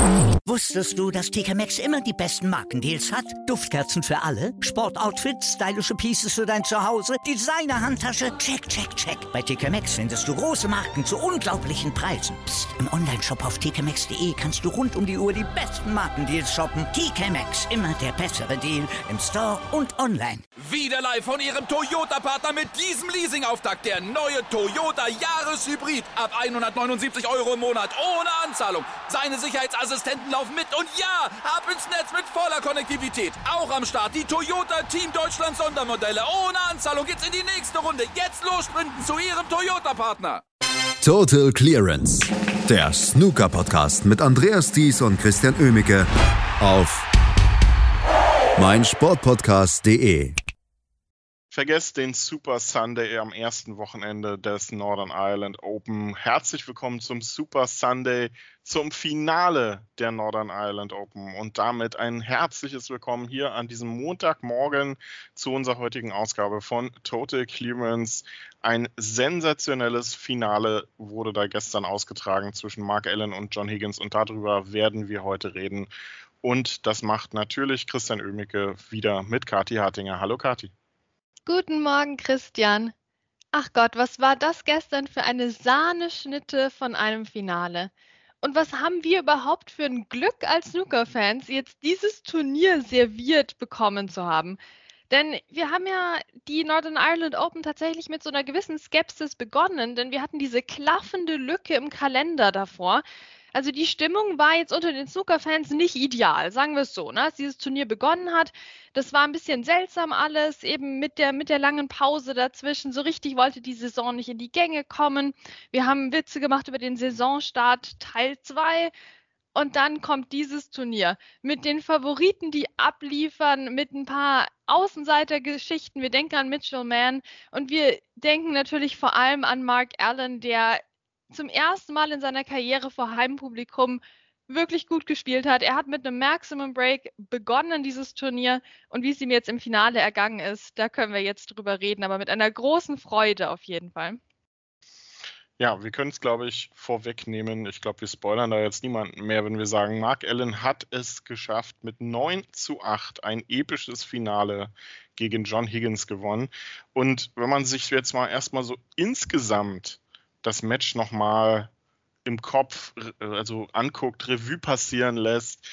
Wusstest du, dass TK Maxx immer die besten Markendeals hat? Duftkerzen für alle, Sportoutfits, stylische Pieces für dein Zuhause, Designer-Handtasche, check, check, check. Bei TK Maxx findest du große Marken zu unglaublichen Preisen. Psst. Im Onlineshop auf tkmaxx.de kannst du rund um die Uhr die besten Markendeals shoppen. TK Maxx, immer der bessere Deal im Store und online. Wieder live von Ihrem Toyota-Partner mit diesem Leasing-Auftakt. Der neue Toyota Jahreshybrid. Ab 179 € im Monat. Ohne Anzahlung. Seine Sicherheitsassistenten laufen mit. Und ja, ab ins Netz mit voller Konnektivität. Auch am Start die Toyota Team Deutschland Sondermodelle. Ohne Anzahlung geht's in die nächste Runde. Jetzt los sprinten zu Ihrem Toyota-Partner. Total Clearance. Der Snooker-Podcast mit Andreas Thies und Christian Oemicke auf meinsportpodcast.de. Vergesst den Super Sunday am ersten Wochenende des Northern Ireland Open. Herzlich willkommen zum Super Sunday, zum Finale der Northern Ireland Open. Und damit ein herzliches Willkommen hier an diesem Montagmorgen zu unserer heutigen Ausgabe von Total Clearance. Ein sensationelles Finale wurde da gestern ausgetragen zwischen Mark Allen und John Higgins. Und darüber werden wir heute reden. Und das macht natürlich Christian Oemicke wieder mit Kathi Hartinger. Hallo Kathi. Guten Morgen, Christian. Ach Gott, was war das gestern für eine Sahneschnitte von einem Finale? Und was haben wir überhaupt für ein Glück als Snooker-Fans, jetzt dieses Turnier serviert bekommen zu haben? Denn wir haben ja die Northern Ireland Open tatsächlich mit so einer gewissen Skepsis begonnen, denn wir hatten diese klaffende Lücke im Kalender davor. Also die Stimmung war jetzt unter den Snooker-Fans nicht ideal, sagen wir es so, ne? Als dieses Turnier begonnen hat, das war ein bisschen seltsam alles, eben mit der langen Pause dazwischen. So richtig wollte die Saison nicht in die Gänge kommen. Wir haben Witze gemacht über den Saisonstart Teil 2. Und dann kommt dieses Turnier mit den Favoriten, die abliefern, mit ein paar Außenseitergeschichten. Wir denken an Mitchell Mann und wir denken natürlich vor allem an Mark Allen, der zum ersten Mal in seiner Karriere vor Heimpublikum wirklich gut gespielt hat. Er hat mit einem Maximum Break begonnen, dieses Turnier. Und wie es ihm jetzt im Finale ergangen ist, da können wir jetzt drüber reden, aber mit einer großen Freude auf jeden Fall. Ja, wir können es, glaube ich, vorwegnehmen. Ich glaube, wir spoilern da jetzt niemanden mehr, wenn wir sagen, Mark Allen hat es geschafft, mit 9:8 ein episches Finale gegen John Higgins gewonnen. Und wenn man sich jetzt mal erstmal so insgesamt das Match nochmal im Kopf anguckt, Revue passieren lässt,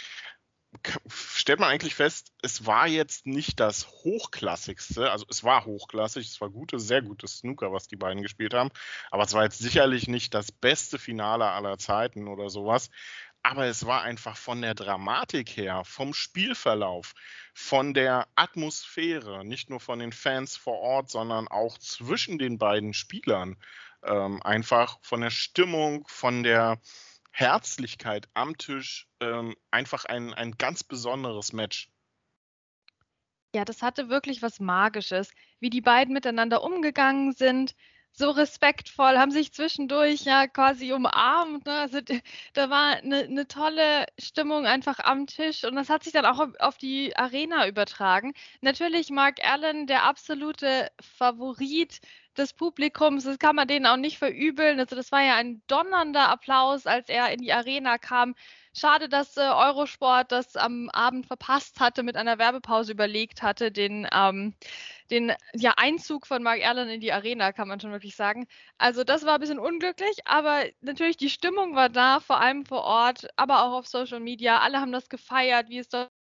stellt man eigentlich fest, es war jetzt nicht das Hochklassigste, also es war hochklassig, es war sehr gutes Snooker, was die beiden gespielt haben, aber es war jetzt sicherlich nicht das beste Finale aller Zeiten oder sowas, aber es war einfach von der Dramatik her, vom Spielverlauf, von der Atmosphäre, nicht nur von den Fans vor Ort, sondern auch zwischen den beiden Spielern, einfach von der Stimmung, von der Herzlichkeit am Tisch, einfach ein ganz besonderes Match. Ja, das hatte wirklich was Magisches, wie die beiden miteinander umgegangen sind, so respektvoll, haben sich zwischendurch ja quasi umarmt, ne? Also da war eine tolle Stimmung einfach am Tisch und das hat sich dann auch auf die Arena übertragen. Natürlich Mark Allen, der absolute Favorit des Publikums, das kann man denen auch nicht verübeln. Also das war ja ein donnernder Applaus, als er in die Arena kam. Schade, dass Eurosport das am Abend verpasst hatte, mit einer Werbepause überlegt hatte, den Einzug von Mark Allen in die Arena, kann man schon wirklich sagen. Also das war ein bisschen unglücklich, aber natürlich die Stimmung war da, vor allem vor Ort, aber auch auf Social Media. Alle haben das gefeiert, wie es dort.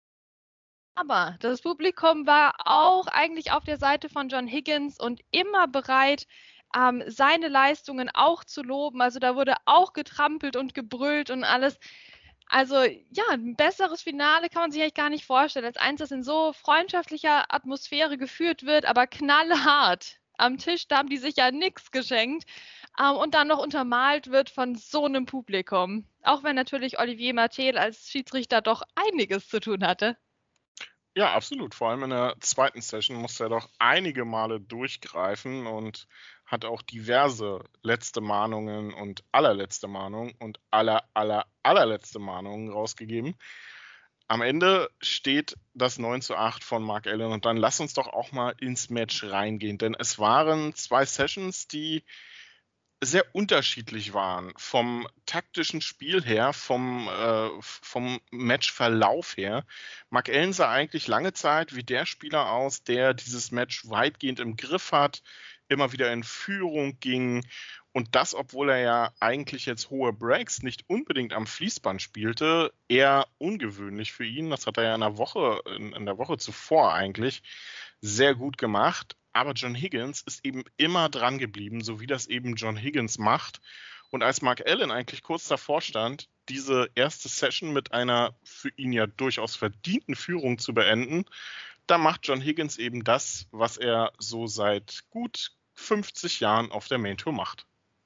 Aber das Publikum war auch eigentlich auf der Seite von John Higgins und immer bereit, seine Leistungen auch zu loben. Also da wurde auch getrampelt und gebrüllt und alles. Also ja, ein besseres Finale kann man sich eigentlich gar nicht vorstellen, als eins, das in so freundschaftlicher Atmosphäre geführt wird, aber knallhart. Am Tisch, da haben die sich ja nichts geschenkt. Und dann noch untermalt wird von so einem Publikum. Auch wenn natürlich Olivier Martel als Schiedsrichter doch einiges zu tun hatte. Ja, absolut. Vor allem in der zweiten Session musste er doch einige Male durchgreifen und hat auch diverse letzte Mahnungen und allerletzte Mahnungen und allerletzte Mahnungen rausgegeben. Am Ende steht das 9:8 von Mark Allen und dann lass uns doch auch mal ins Match reingehen, denn es waren zwei Sessions, die sehr unterschiedlich waren. Vom taktischen Spiel her, vom Matchverlauf her. Mark Allen sah eigentlich lange Zeit wie der Spieler aus, der dieses Match weitgehend im Griff hat, immer wieder in Führung ging. Und das, obwohl er ja eigentlich jetzt hohe Breaks nicht unbedingt am Fließband spielte, eher ungewöhnlich für ihn. Das hat er ja in der Woche zuvor eigentlich sehr gut gemacht. Aber John Higgins ist eben immer dran geblieben, so wie das eben John Higgins macht. Und als Mark Allen eigentlich kurz davor stand, diese erste Session mit einer für ihn ja durchaus verdienten Führung zu beenden, da macht John Higgins eben das, was er so seit gut 50 Jahren auf der Main Tour macht.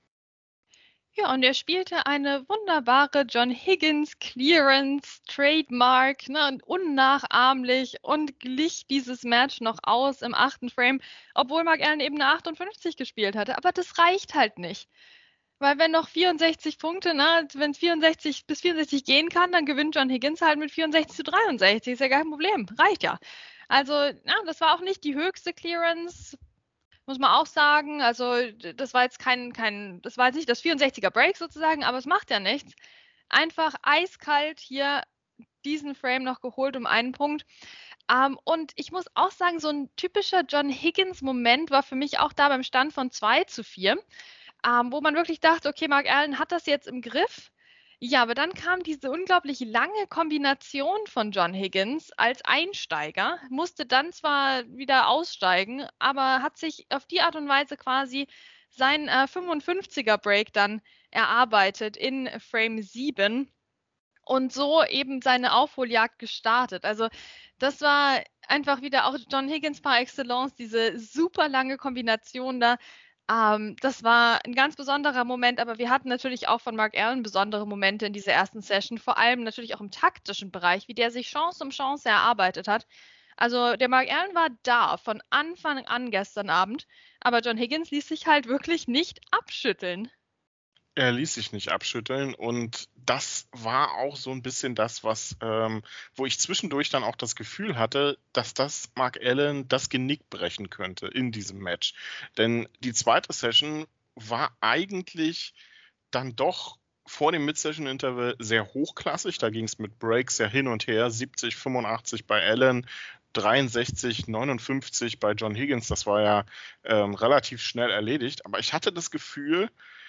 Ja, und er spielte eine wunderbare John Higgins Clearance, Trademark, ne, und unnachahmlich und glich dieses Match noch aus im 8. Frame, obwohl Mark Allen eben eine 58 gespielt hatte. Aber das reicht halt nicht. Weil wenn noch 64 Punkte, ne, wenn es 64 bis 64 gehen kann, dann gewinnt John Higgins halt mit 64-63. Ist ja gar kein Problem. Reicht ja. Also, ja, das war auch nicht die höchste Clearance. Muss man auch sagen, also das war jetzt das war jetzt nicht das 64er Break sozusagen, aber es macht ja nichts. Einfach eiskalt hier diesen Frame noch geholt um einen Punkt. Und ich muss auch sagen, so ein typischer John Higgins-Moment war für mich auch da beim Stand von 2-4, wo man wirklich dachte, okay, Mark Allen hat das jetzt im Griff. Ja, aber dann kam diese unglaublich lange Kombination von John Higgins als Einsteiger, musste dann zwar wieder aussteigen, aber hat sich auf die Art und Weise quasi sein 55er Break dann erarbeitet in Frame 7 und so eben seine Aufholjagd gestartet. Also das war einfach wieder auch John Higgins par excellence, diese super lange Kombination da. Das war ein ganz besonderer Moment, aber wir hatten natürlich auch von Mark Allen besondere Momente in dieser ersten Session, vor allem natürlich auch im taktischen Bereich, wie der sich Chance um Chance erarbeitet hat. Also der Mark Allen war da von Anfang an gestern Abend, aber John Higgins ließ sich halt wirklich nicht abschütteln. Er ließ sich nicht abschütteln und das war auch so ein bisschen das, wo ich zwischendurch dann auch das Gefühl hatte, dass das Mark Allen das Genick brechen könnte in diesem Match. Denn die zweite Session war eigentlich dann doch vor dem Mid-Session-Interval sehr hochklassig. Da ging es mit Breaks ja hin und her, 70, 85 bei Allen, 63, 59 bei John Higgins. Das war ja relativ schnell erledigt. Aber ich hatte das Gefühl,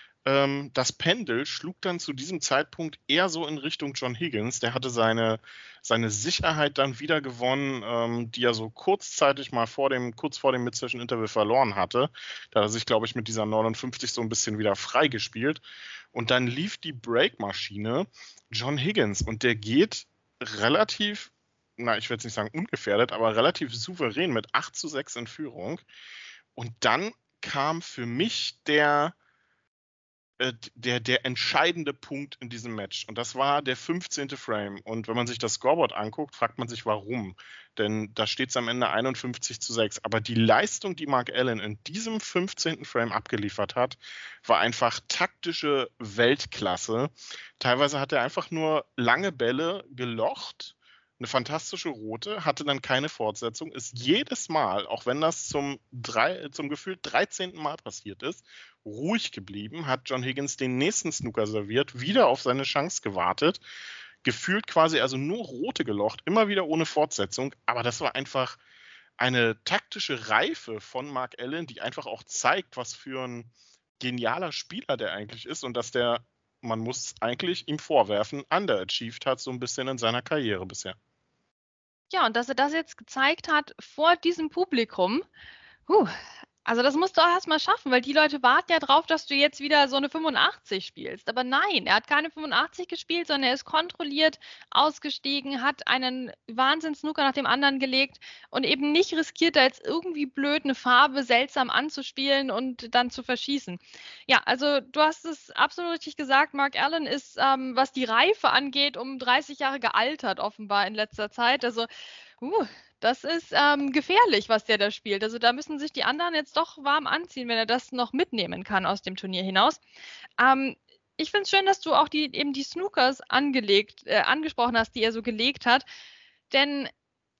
das Pendel schlug dann zu diesem Zeitpunkt eher so in Richtung John Higgins. Der hatte seine Sicherheit dann wieder gewonnen, die er so kurzzeitig mal kurz vor dem Mid-Session-Interval verloren hatte. Da hat er sich, glaube ich, mit dieser 59 so ein bisschen wieder freigespielt. Und dann lief die Breakmaschine John Higgins und der geht relativ, ich will jetzt nicht sagen ungefährdet, aber relativ souverän mit 8-6 in Führung. Und dann kam für mich der entscheidende Punkt in diesem Match. Und das war der 15. Frame. Und wenn man sich das Scoreboard anguckt, fragt man sich, warum. Denn da steht es am Ende 51-6. Aber die Leistung, die Mark Allen in diesem 15. Frame abgeliefert hat, war einfach taktische Weltklasse. Teilweise hat er einfach nur lange Bälle gelocht, eine fantastische Rote, hatte dann keine Fortsetzung, ist jedes Mal, auch wenn das zum gefühlt 13. Mal passiert ist, ruhig geblieben, hat John Higgins den nächsten Snooker serviert, wieder auf seine Chance gewartet, gefühlt quasi also nur Rote gelocht, immer wieder ohne Fortsetzung, aber das war einfach eine taktische Reife von Mark Allen, die einfach auch zeigt, was für ein genialer Spieler der eigentlich ist und dass der, man muss eigentlich ihm vorwerfen, underachieved hat so ein bisschen in seiner Karriere bisher. Ja, und dass er das jetzt gezeigt hat vor diesem Publikum, also das musst du auch erstmal schaffen, weil die Leute warten ja drauf, dass du jetzt wieder so eine 85 spielst. Aber nein, er hat keine 85 gespielt, sondern er ist kontrolliert ausgestiegen, hat einen Wahnsinns-Snooker nach dem anderen gelegt und eben nicht riskiert, da jetzt irgendwie blöd eine Farbe seltsam anzuspielen und dann zu verschießen. Ja, also du hast es absolut richtig gesagt, Mark Allen ist, was die Reife angeht, um 30 Jahre gealtert offenbar in letzter Zeit. Also, das ist gefährlich, was der da spielt. Also da müssen sich die anderen jetzt doch warm anziehen, wenn er das noch mitnehmen kann aus dem Turnier hinaus. Ich finde es schön, dass du auch die Snookers angesprochen hast, die er so gelegt hat. Denn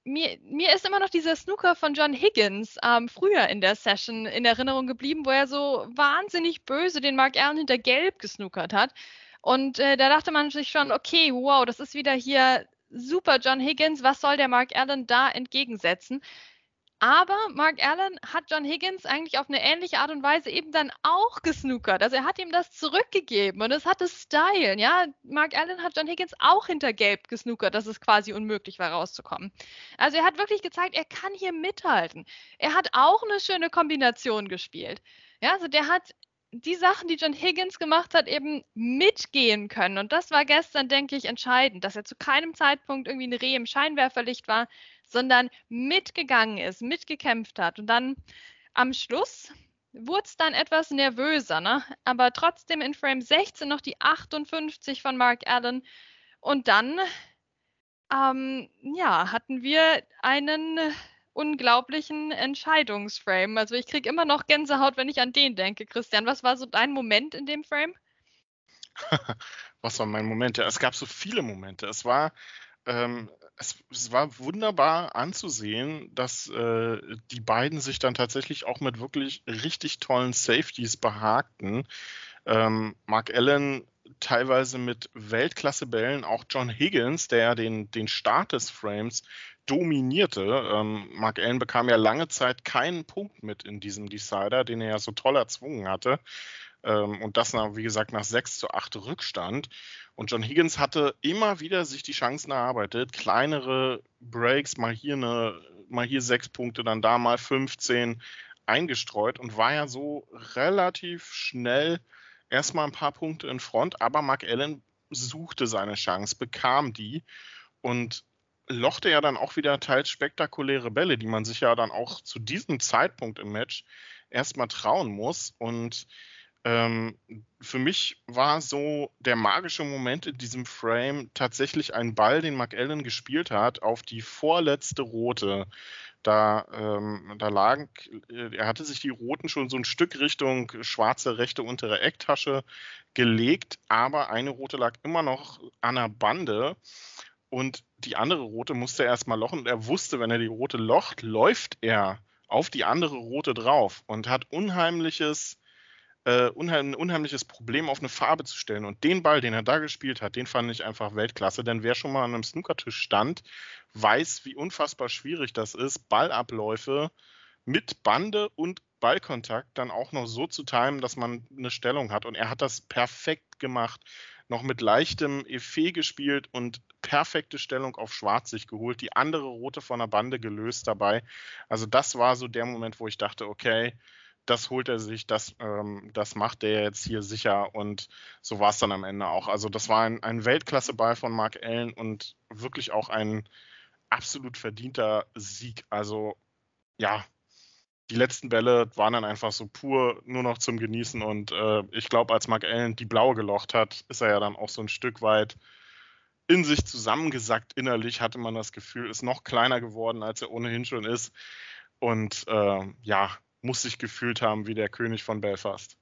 mir ist immer noch dieser Snooker von John Higgins früher in der Session in Erinnerung geblieben, wo er so wahnsinnig böse den Mark Allen hinter Gelb gesnookert hat. Und da dachte man sich schon, okay, wow, das ist wieder hier super John Higgins, was soll der Mark Allen da entgegensetzen? Aber Mark Allen hat John Higgins eigentlich auf eine ähnliche Art und Weise eben dann auch gesnookert. Also er hat ihm das zurückgegeben und es hatte Style. Ja, Mark Allen hat John Higgins auch hinter Gelb gesnookert, dass es quasi unmöglich war, rauszukommen. Also er hat wirklich gezeigt, er kann hier mithalten. Er hat auch eine schöne Kombination gespielt. Ja, also der hat die Sachen, die John Higgins gemacht hat, eben mitgehen können. Und das war gestern, denke ich, entscheidend, dass er zu keinem Zeitpunkt irgendwie ein Reh im Scheinwerferlicht war, sondern mitgegangen ist, mitgekämpft hat. Und dann am Schluss wurde es dann etwas nervöser, ne? Aber trotzdem in Frame 16 noch die 58 von Mark Allen. Und dann hatten wir einen unglaublichen Entscheidungsframe. Also ich kriege immer noch Gänsehaut, wenn ich an den denke. Christian, was war so dein Moment in dem Frame? Was war mein Moment? Ja, es gab so viele Momente. Es war wunderbar anzusehen, dass die beiden sich dann tatsächlich auch mit wirklich richtig tollen Safeties behagten. Mark Allen teilweise mit Weltklasse-Bällen, auch John Higgins, der ja den Start des Frames dominierte. Mark Allen bekam ja lange Zeit keinen Punkt mit in diesem Decider, den er ja so toll erzwungen hatte. Und das, wie gesagt, nach 6:8 Rückstand. Und John Higgins hatte immer wieder sich die Chancen erarbeitet, kleinere Breaks, mal hier 6 Punkte, dann da mal 15 eingestreut und war ja so relativ schnell erstmal ein paar Punkte in Front, aber Mark Allen suchte seine Chance, bekam die und lochte ja dann auch wieder teils spektakuläre Bälle, die man sich ja dann auch zu diesem Zeitpunkt im Match erstmal trauen muss. Und für mich war so der magische Moment in diesem Frame tatsächlich ein Ball, den Mark Allen gespielt hat, auf die vorletzte Rote. Er hatte sich die Roten schon so ein Stück Richtung schwarze rechte untere Ecktasche gelegt, aber eine Rote lag immer noch an der Bande und die andere Rote musste er erstmal lochen und er wusste, wenn er die Rote locht, läuft er auf die andere Rote drauf und hat ein unheimliches Problem auf eine Farbe zu stellen. Und den Ball, den er da gespielt hat, den fand ich einfach Weltklasse. Denn wer schon mal an einem Snookertisch stand, weiß, wie unfassbar schwierig das ist, Ballabläufe mit Bande und Ballkontakt dann auch noch so zu timen, dass man eine Stellung hat. Und er hat das perfekt gemacht. Noch mit leichtem Effet gespielt und perfekte Stellung auf Schwarz sich geholt. Die andere Rote von der Bande gelöst dabei. Also das war so der Moment, wo ich dachte, okay, das holt er sich, das macht er jetzt hier sicher und so war es dann am Ende auch. Also das war ein Weltklasse-Ball von Mark Allen und wirklich auch ein absolut verdienter Sieg. Also ja, die letzten Bälle waren dann einfach so pur nur noch zum Genießen und ich glaube, als Mark Allen die blaue gelocht hat, ist er ja dann auch so ein Stück weit in sich zusammengesackt innerlich, hatte man das Gefühl, ist noch kleiner geworden, als er ohnehin schon ist und muss sich gefühlt haben wie der König von Belfast.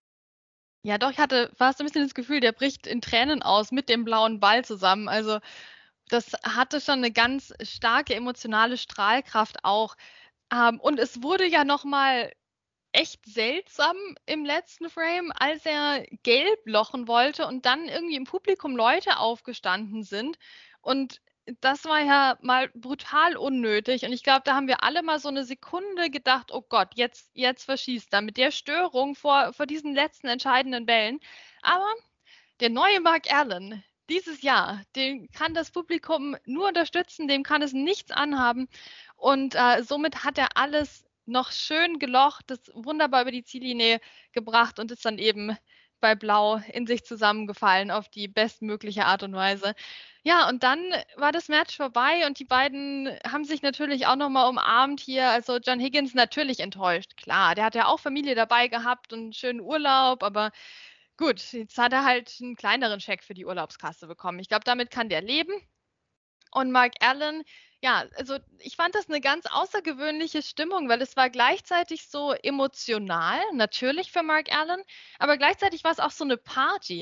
Ja, doch, ich hatte fast ein bisschen das Gefühl, der bricht in Tränen aus mit dem blauen Ball zusammen. Also das hatte schon eine ganz starke emotionale Strahlkraft auch. Und es wurde ja nochmal echt seltsam im letzten Frame, als er gelb lochen wollte und dann irgendwie im Publikum Leute aufgestanden sind. Und das war ja mal brutal unnötig. Und ich glaube, da haben wir alle mal so eine Sekunde gedacht, oh Gott, jetzt verschießt er mit der Störung vor diesen letzten entscheidenden Bällen. Aber der neue Mark Allen dieses Jahr, den kann das Publikum nur unterstützen, dem kann es nichts anhaben. Und somit hat er alles noch schön gelocht, das wunderbar über die Ziellinie gebracht und ist dann eben bei Blau in sich zusammengefallen auf die bestmögliche Art und Weise. Ja, und dann war das Match vorbei und die beiden haben sich natürlich auch nochmal umarmt hier. Also John Higgins natürlich enttäuscht, klar. Der hat ja auch Familie dabei gehabt und einen schönen Urlaub, aber gut, jetzt hat er halt einen kleineren Scheck für die Urlaubskasse bekommen. Ich glaube, damit kann der leben. Und Mark Allen, ja, also ich fand das eine ganz außergewöhnliche Stimmung, weil es war gleichzeitig so emotional, natürlich für Mark Allen, aber gleichzeitig war es auch so eine Party.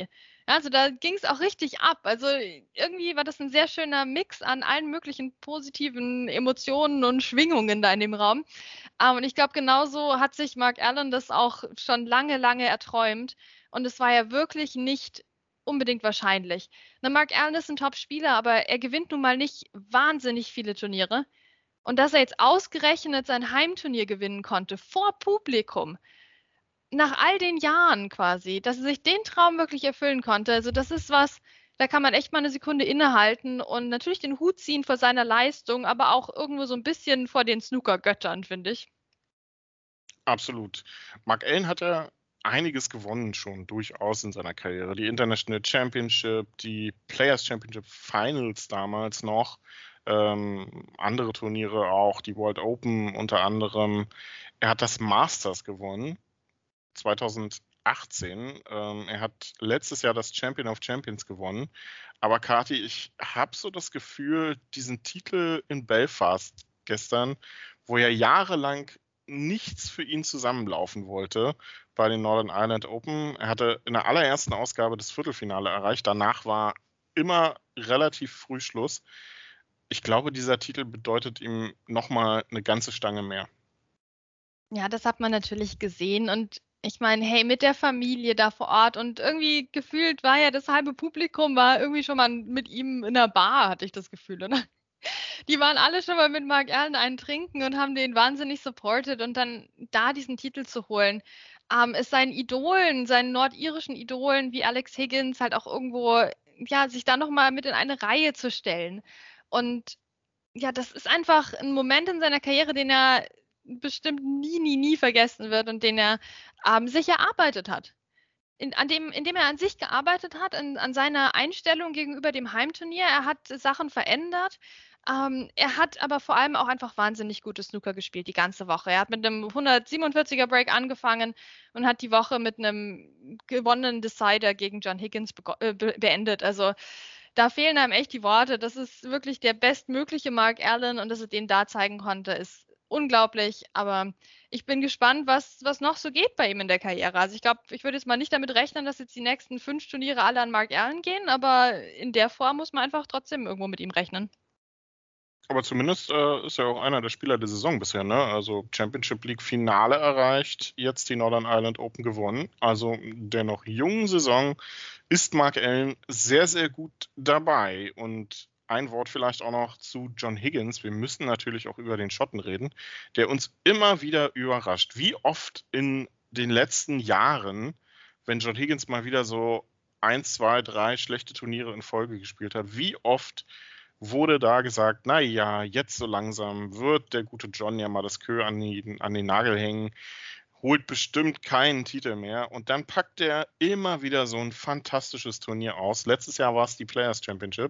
Also da ging es auch richtig ab. Also irgendwie war das ein sehr schöner Mix an allen möglichen positiven Emotionen und Schwingungen da in dem Raum. Und ich glaube, genauso hat sich Mark Allen das auch schon lange, lange erträumt. Und es war ja wirklich nicht unbedingt wahrscheinlich. Na, Mark Allen ist ein Top-Spieler, aber er gewinnt nun mal nicht wahnsinnig viele Turniere. Und dass er jetzt ausgerechnet sein Heimturnier gewinnen konnte, vor Publikum, nach all den Jahren quasi, dass er sich den Traum wirklich erfüllen konnte. Also das ist was, da kann man echt mal eine Sekunde innehalten und natürlich den Hut ziehen vor seiner Leistung, aber auch irgendwo so ein bisschen vor den Snooker-Göttern, finde ich. Absolut. Mark Allen hat ja einiges gewonnen schon durchaus in seiner Karriere. Die International Championship, die Players Championship Finals damals noch, andere Turniere auch, die World Open unter anderem. Er hat das Masters gewonnen, 2018. Er hat letztes Jahr das Champion of Champions gewonnen. Aber Kati, ich habe so das Gefühl, diesen Titel in Belfast gestern, wo er jahrelang nichts für ihn zusammenlaufen wollte bei den Northern Ireland Open. Er hatte in der allerersten Ausgabe das Viertelfinale erreicht. Danach war immer relativ früh Schluss. Ich glaube, dieser Titel bedeutet ihm nochmal eine ganze Stange mehr. Ja, das hat man natürlich gesehen und ich meine, hey, mit der Familie da vor Ort und irgendwie gefühlt war ja das halbe Publikum war irgendwie schon mal mit ihm in der Bar, hatte ich das Gefühl, oder? Die waren alle schon mal mit Mark Allen einen trinken und haben den wahnsinnig supported und dann da diesen Titel zu holen, ist seinen Idolen, seinen nordirischen Idolen wie Alex Higgins halt auch irgendwo, ja, sich da nochmal mit in eine Reihe zu stellen. Und ja, das ist einfach ein Moment in seiner Karriere, den er bestimmt nie, nie, nie vergessen wird und den er sich erarbeitet hat. Indem er an sich gearbeitet hat, an seiner Einstellung gegenüber dem Heimturnier. Er hat Sachen verändert. Er hat aber vor allem auch einfach wahnsinnig gutes Snooker gespielt die ganze Woche. Er hat mit einem 147er Break angefangen und hat die Woche mit einem gewonnenen Decider gegen John Higgins beendet. Also da fehlen einem echt die Worte. Das ist wirklich der bestmögliche Mark Allen und dass er den da zeigen konnte, ist unglaublich. Aber ich bin gespannt, was noch so geht bei ihm in der Karriere. Also ich glaube, ich würde jetzt mal nicht damit rechnen, dass jetzt die nächsten 5 Turniere alle an Mark Allen gehen, aber in der Form muss man einfach trotzdem irgendwo mit ihm rechnen. Aber zumindest ist er auch einer der Spieler der Saison bisher, ne? Also Championship League Finale erreicht, jetzt die Northern Ireland Open gewonnen. Also der noch jungen Saison ist Mark Allen sehr, sehr gut dabei. Und ein Wort vielleicht auch noch zu John Higgins. Wir müssen natürlich auch über den Schotten reden, der uns immer wieder überrascht. Wie oft in den letzten Jahren, wenn John Higgins mal wieder so 1, 2, 3 schlechte Turniere in Folge gespielt hat, wie oft wurde da gesagt, naja, jetzt so langsam wird der gute John ja mal das Kö an den Nagel hängen, holt bestimmt keinen Titel mehr und dann packt er immer wieder so ein fantastisches Turnier aus. Letztes Jahr war es die Players Championship,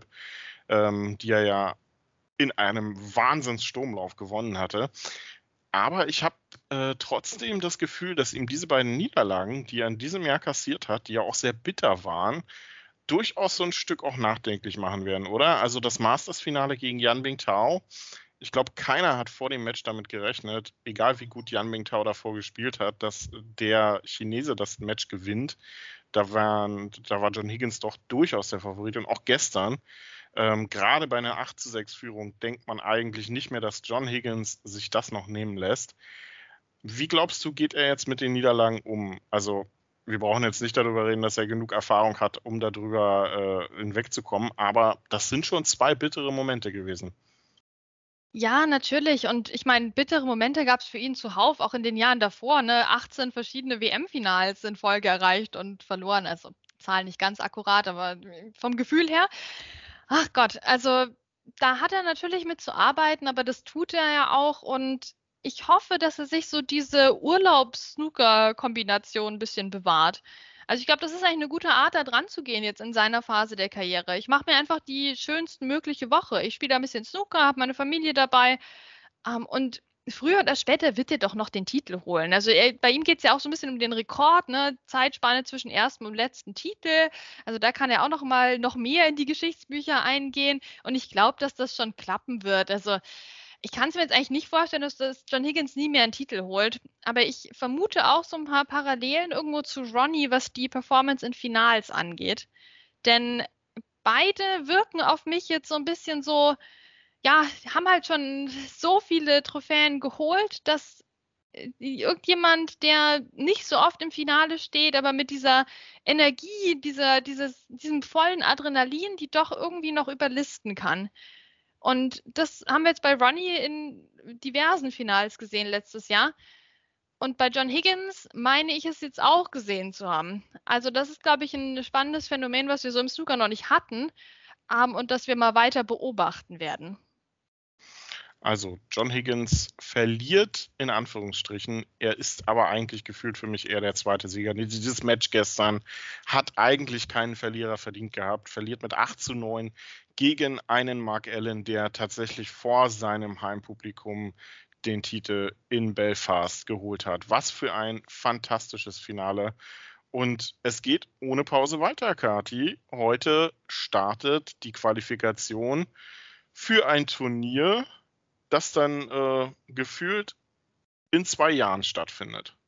die er ja in einem Wahnsinnssturmlauf gewonnen hatte. Aber ich habe trotzdem das Gefühl, dass ihm diese beiden Niederlagen, die er in diesem Jahr kassiert hat, die ja auch sehr bitter waren, durchaus so ein Stück auch nachdenklich machen werden, oder? Also das Masters-Finale gegen Yan Bingtao. Ich glaube, keiner hat vor dem Match damit gerechnet, egal wie gut Yan Bingtao davor gespielt hat, dass der Chinese das Match gewinnt. Da war John Higgins doch durchaus der Favorit. Und auch gestern, gerade bei einer 8:6-Führung, denkt man eigentlich nicht mehr, dass John Higgins sich das noch nehmen lässt. Wie glaubst du, geht er jetzt mit den Niederlagen um? Also wir brauchen jetzt nicht darüber reden, dass er genug Erfahrung hat, um darüber hinwegzukommen, aber das sind schon 2 bittere Momente gewesen. Ja, natürlich. Und ich meine, bittere Momente gab es für ihn zuhauf, auch in den Jahren davor. Ne? 18 verschiedene WM-Finals in Folge erreicht und verloren. Also Zahlen nicht ganz akkurat, aber vom Gefühl her. Ach Gott, also da hat er natürlich mit zu arbeiten, aber das tut er ja auch. Und ich hoffe, dass er sich so diese Urlaubs-Snooker-Kombination ein bisschen bewahrt. Also ich glaube, das ist eigentlich eine gute Art, da dran zu gehen jetzt in seiner Phase der Karriere. Ich mache mir einfach die schönsten mögliche Woche. Ich spiele ein bisschen Snooker, habe meine Familie dabei und früher oder später wird er doch noch den Titel holen. Also bei ihm geht es ja auch so ein bisschen um den Rekord, ne? Zeitspanne zwischen erstem und letzten Titel. Also da kann er auch noch mehr in die Geschichtsbücher eingehen und ich glaube, dass das schon klappen wird. Also Ich kann es mir jetzt eigentlich nicht vorstellen, dass das John Higgins nie mehr einen Titel holt. Aber ich vermute auch so ein paar Parallelen irgendwo zu Ronnie, was die Performance in Finals angeht. Denn beide wirken auf mich jetzt so ein bisschen so, ja, haben halt schon so viele Trophäen geholt, dass irgendjemand, der nicht so oft im Finale steht, aber mit dieser Energie, diesem vollen Adrenalin, die doch irgendwie noch überlisten kann. Und das haben wir jetzt bei Ronnie in diversen Finals gesehen letztes Jahr. Und bei John Higgins meine ich es jetzt auch gesehen zu haben. Also das ist, glaube ich, ein spannendes Phänomen, was wir so im Snooker noch nicht hatten, und das wir mal weiter beobachten werden. Also John Higgins verliert in Anführungsstrichen. Er ist aber eigentlich gefühlt für mich eher der zweite Sieger. Dieses Match gestern hat eigentlich keinen Verlierer verdient gehabt. Verliert mit 8-9 gegen einen Mark Allen, der tatsächlich vor seinem Heimpublikum den Titel in Belfast geholt hat. Was für ein fantastisches Finale. Und es geht ohne Pause weiter, Kati. Heute startet die Qualifikation für ein Turnier, das dann gefühlt in 2 Jahren stattfindet.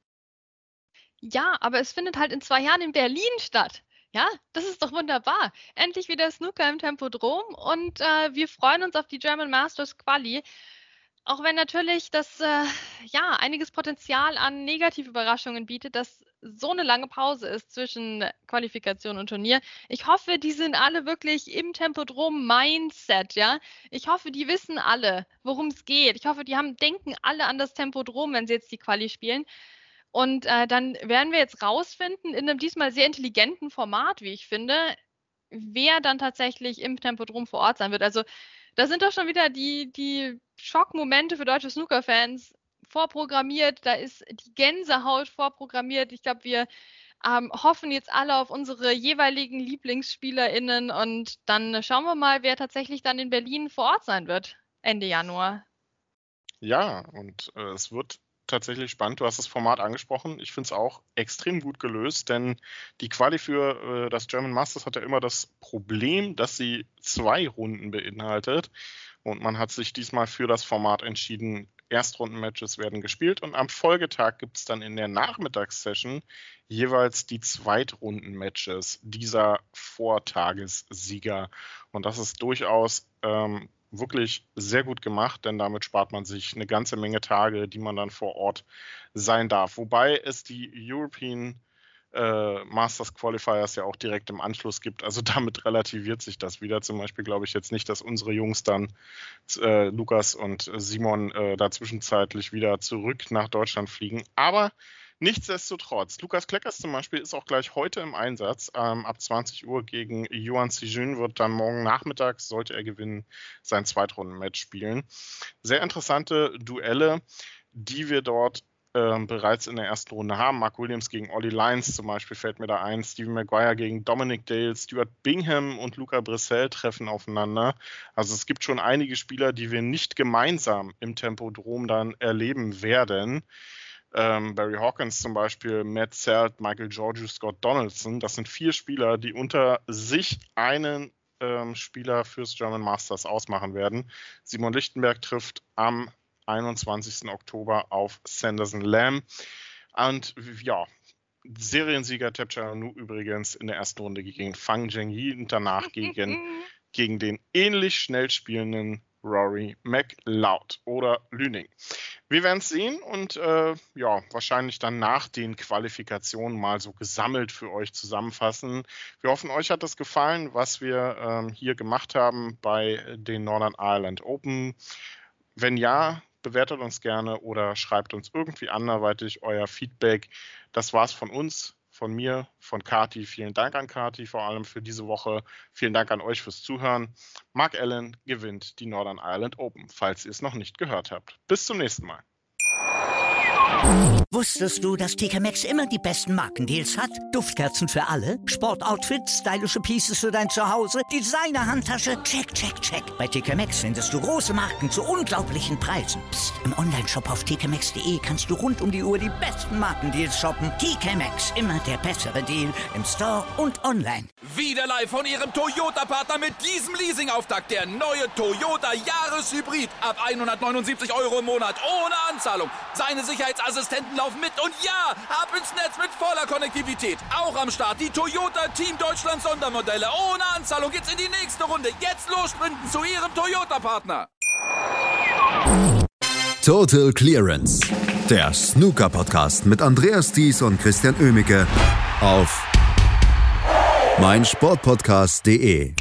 Ja, aber es findet halt in 2 Jahren in Berlin statt. Ja, das ist doch wunderbar. Endlich wieder Snooker im Tempodrom und wir freuen uns auf die German Masters Quali. Auch wenn natürlich das einiges Potenzial an Negativüberraschungen bietet, dass so eine lange Pause ist zwischen Qualifikation und Turnier. Ich hoffe, die sind alle wirklich im Tempodrom-Mindset, ja. Ich hoffe, die wissen alle, worum es geht. Ich hoffe, denken alle an das Tempodrom, wenn sie jetzt die Quali spielen. Und dann werden wir jetzt rausfinden, in einem diesmal sehr intelligenten Format, wie ich finde, wer dann tatsächlich im Tempodrom vor Ort sein wird. Also da sind doch schon wieder die Schockmomente für deutsche Snooker-Fans vorprogrammiert. Da ist die Gänsehaut vorprogrammiert. Ich glaube, wir hoffen jetzt alle auf unsere jeweiligen LieblingsspielerInnen und dann schauen wir mal, wer tatsächlich dann in Berlin vor Ort sein wird, Ende Januar. Ja, und es wird tatsächlich spannend. Du hast das Format angesprochen. Ich finde es auch extrem gut gelöst, denn die Quali für das German Masters hat ja immer das Problem, dass sie 2 Runden beinhaltet. Und man hat sich diesmal für das Format entschieden, Erstrundenmatches werden gespielt und am Folgetag gibt es dann in der Nachmittagssession jeweils die Zweitrundenmatches dieser Vortagessieger. Und das ist durchaus wirklich sehr gut gemacht, denn damit spart man sich eine ganze Menge Tage, die man dann vor Ort sein darf. Wobei es die European Masters Qualifiers ja auch direkt im Anschluss gibt. Also damit relativiert sich das wieder. Zum Beispiel glaube ich jetzt nicht, dass unsere Jungs dann, Lukas und Simon, da zwischenzeitlich wieder zurück nach Deutschland fliegen. Aber nichtsdestotrotz, Lukas Kleckers zum Beispiel ist auch gleich heute im Einsatz. Ab 20 Uhr gegen Yuan Sijun wird dann morgen Nachmittag, sollte er gewinnen, sein Zweitrunden-Match spielen. Sehr interessante Duelle, die wir dort bereits in der ersten Runde haben. Mark Williams gegen Ollie Lyons zum Beispiel fällt mir da ein. Steven Maguire gegen Dominic Dale, Stuart Bingham und Luca Brissell treffen aufeinander. Also es gibt schon einige Spieler, die wir nicht gemeinsam im Tempodrom dann erleben werden. Barry Hawkins zum Beispiel, Matt Selt, Michael Georgiou, Scott Donaldson. Das sind 4 Spieler, die unter sich einen Spieler fürs German Masters ausmachen werden. Simon Lichtenberg trifft am 21. Oktober auf Sanderson Lam. Und ja, Seriensieger Tapchara Nu übrigens in der ersten Runde gegen Fang Zhengyi und danach gegen den ähnlich schnell spielenden Rory McLeod oder Lüning. Wir werden es sehen und wahrscheinlich dann nach den Qualifikationen mal so gesammelt für euch zusammenfassen. Wir hoffen, euch hat das gefallen, was wir hier gemacht haben bei den Northern Ireland Open. Wenn ja, bewertet uns gerne oder schreibt uns irgendwie anderweitig euer Feedback. Das war's von uns, von mir, von Kati. Vielen Dank an Kati vor allem für diese Woche. Vielen Dank an euch fürs Zuhören. Mark Allen gewinnt die Northern Ireland Open, falls ihr es noch nicht gehört habt. Bis zum nächsten Mal. Wusstest du, dass TK Maxx immer die besten Markendeals hat? Duftkerzen für alle, Sportoutfits, stylische Pieces für dein Zuhause, Designer-Handtasche, check, check, check. Bei TK Maxx findest du große Marken zu unglaublichen Preisen. Psst. Im Onlineshop auf tkmaxx.de kannst du rund um die Uhr die besten Markendeals shoppen. TK Maxx, immer der bessere Deal im Store und online. Wieder live von Ihrem Toyota-Partner mit diesem Leasing-Auftakt. Der neue Toyota Jahreshybrid. Ab 179 € im Monat ohne Anzahlung. Seine Sicherheitsassistenten laufen mit und ja, ab ins Netz mit voller Konnektivität. Auch am Start die Toyota Team Deutschland Sondermodelle. Ohne Anzahlung geht's in die nächste Runde. Jetzt los sprinten zu Ihrem Toyota-Partner. Total Clearance. Der Snooker-Podcast mit Andreas Thies und Christian Oemicke auf meinsportpodcast.de.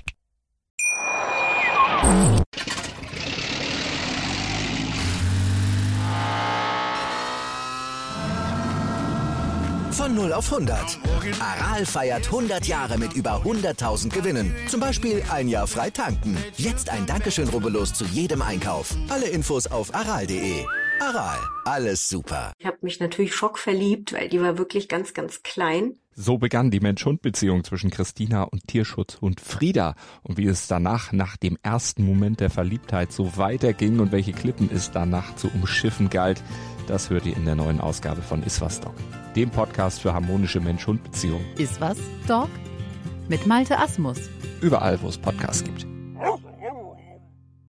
Von 0 auf 100. Aral feiert 100 Jahre mit über 100.000 Gewinnen. Zum Beispiel ein Jahr frei tanken. Jetzt ein Dankeschön, rubbellos zu jedem Einkauf. Alle Infos auf aral.de. Aral, alles super. Ich habe mich natürlich schockverliebt, weil die war wirklich ganz, ganz klein. So begann die Mensch-Hund-Beziehung zwischen Christina und Tierschutzhund Frieda. Und wie es danach, nach dem ersten Moment der Verliebtheit, so weiterging und welche Klippen es danach zu umschiffen galt, das hört ihr in der neuen Ausgabe von Iswas Dog, dem Podcast für harmonische Mensch-Hund-Beziehungen. Iswas Dog mit Malte Asmus. Überall, wo es Podcasts gibt.